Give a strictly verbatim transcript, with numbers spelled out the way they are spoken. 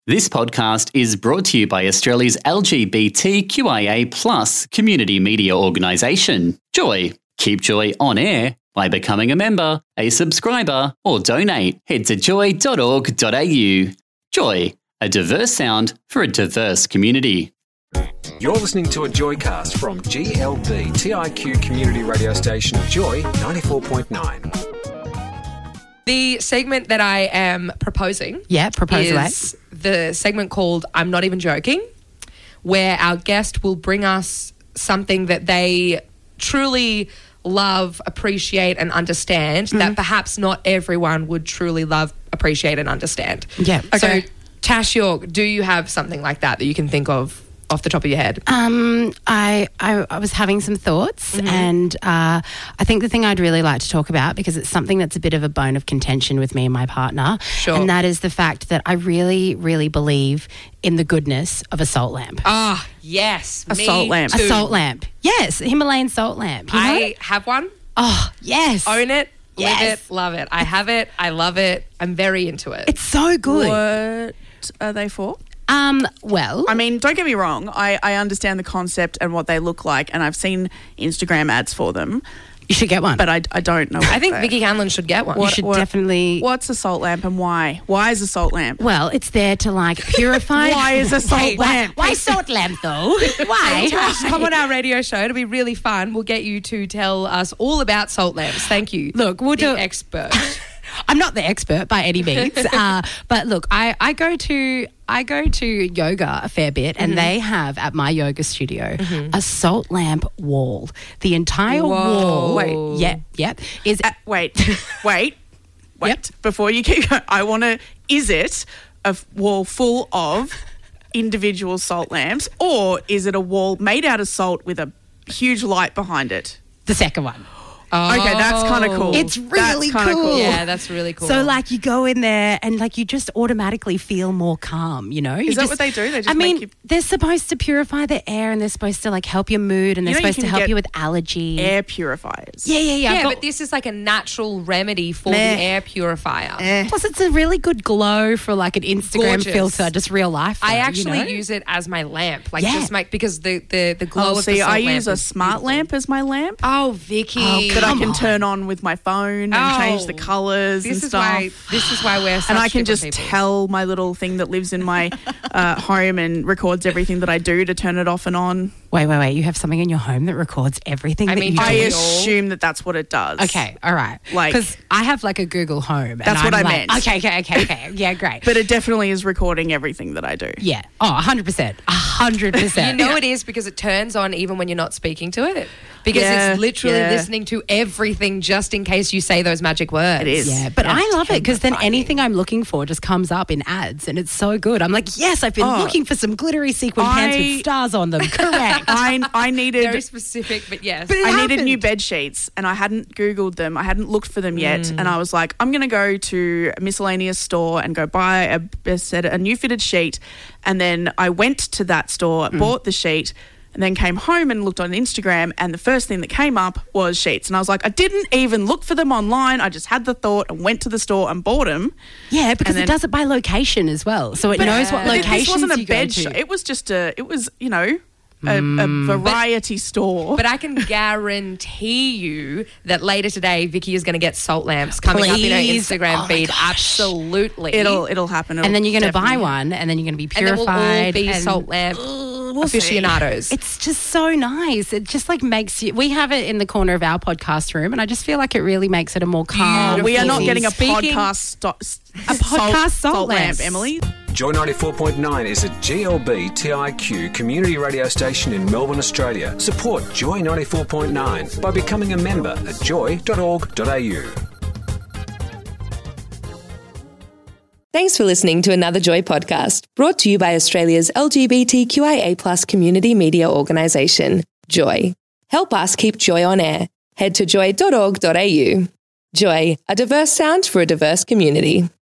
This podcast is brought to you by Australia's L G B T Q I A plus community media organisation, Joy. Keep Joy on air by becoming a member, a subscriber, or donate. Head to joy dot org dot a u. Joy, a diverse sound for a diverse community. You're listening to a Joycast from G L B T I Q community radio station Joy ninety-four point nine. The segment that I am proposing Yeah, propose away. is the segment called I'm Not Even Joking, where our guest will bring us something that they truly love, appreciate and understand that perhaps not everyone would truly love, appreciate and understand. Yeah. So, Tash York, do you have something like that that you can think of off the top of your head? Um, I, I I was having some thoughts, Mm-hmm. and uh, I think the thing I'd really like to talk about, because it's something that's a bit of a bone of contention with me and my partner, Sure. and that is the fact that I really, really believe in the goodness of a salt lamp. Ah, yes. A me salt lamp. a too. salt lamp. Yes, a Himalayan salt lamp. You know? I have one. oh, yes. Own it. Live Yes. it. Love it. I have it. I love it. I'm very into it. It's so good. What are they for? Um, well, I mean, don't get me wrong. I, I understand the concept and what they look like, and I've seen Instagram ads for them, you should get one. but I, I don't know. I think what Vicky Hanlon should get one. you should what- definitely... What's a salt lamp and why? Why is a salt lamp? Well, it's there to, like, purify... Why is a salt Hey, why- lamp? Why salt lamp, though? Why? Tash, come on our radio show. It'll be really fun. We'll get you to tell us all about salt lamps. Thank you. Look, we'll the do- expert. I'm not the expert by any means, uh, but look, I, I go to I go to yoga a fair bit, and they have at my yoga studio a salt lamp wall. The entire Whoa. wall, Wait. yeah, yeah, is Uh, wait, wait, wait. Yep. Before you keep going, I want to, is it a f- wall full of individual salt lamps, or is it a wall made out of salt with a huge light behind it? the second one. Okay, that's kind of cool. It's really That's kinda cool. Yeah, that's really cool. So, like, you go in there and, like, you just automatically feel more calm, you know? You Is that just- what they do? They just I mean, make you- they're supposed to purify the air, and they're supposed to, like, help your mood, and they're You know you supposed to can help get you with allergy. Air purifiers. Yeah, yeah, yeah. I've yeah, got- but this is like a natural remedy for Meh. the air purifier. Eh. Plus, it's a really good glow for like an Instagram Gorgeous. filter, just real life. I though, actually you know? use it as my lamp, like Yeah. just my because the the the glow Oh, of the see, salt I lamp use a is smart beautiful. lamp as my lamp Oh, Vicky, Oh, that I come can on. turn on with my phone and Oh. change the colours This and is stuff. why this is why we're such and I can different just people. tell my little thing that lives in my uh, home and records everything that I do to turn it off and on. Wait, wait, wait. You have something in your home that records everything I that mean, you I do? we all- assume that that's what it does. Okay, all right. Like- because I have like a Google Home. and That's what I'm I like, meant. Okay, okay, okay, okay. Yeah, great. But it definitely is recording everything that I do. yeah. Oh, one hundred percent. one hundred percent. You know it is because it turns on even when you're not speaking to it. Because Yeah, it's literally yeah. listening to everything just in case you say those magic words. It is. Yeah, but Yeah. I love it because then Terrifying. anything I'm looking for just comes up in ads, and it's so good. I'm like, yes, I've been Oh. looking for some glittery sequin pants I- with stars on them. Correct. I, I needed Very specific, but yes. But it I needed new happened. bed sheets and I hadn't Googled them. I hadn't looked for them yet. Mm. And I was like, I'm going to go to a miscellaneous store and go buy a, a set, a new fitted sheet. And then I went to that store, Mm. bought the sheet, and then came home and looked on Instagram. And the first thing that came up was sheets. And I was like, I didn't even look for them online. I just had the thought and went to the store and bought them. Yeah, because And it then- does it by location as well, so it knows what But locations this wasn't a you go bed to. sheet. It was just a, it was, you know, a, a variety store. But I can guarantee you that later today, Vicky is going to get salt lamps coming up in her Please. Instagram Oh my feed. gosh. Absolutely. it'll, it'll happen. and then you're going to buy Definitely. one, and then you're going to be and then we'll all purified. be and- salt lamp We'll see. aficionados. It's just so nice. It just like makes you. We have it in the corner of our podcast room, and I just feel like it really makes it a more calm. We are not easy- getting a Speaking- podcast sto- A podcast salt lamp, lamps. Emily. Joy ninety-four point nine is a G L B T I Q community radio station in Melbourne, Australia. Support Joy ninety-four point nine by becoming a member at joy dot org dot a u. Thanks for listening to another Joy podcast, brought to you by Australia's L G B T Q I A plus community media organisation, Joy. Help us keep Joy on air. Head to joy dot org dot a u. Joy, a diverse sound for a diverse community.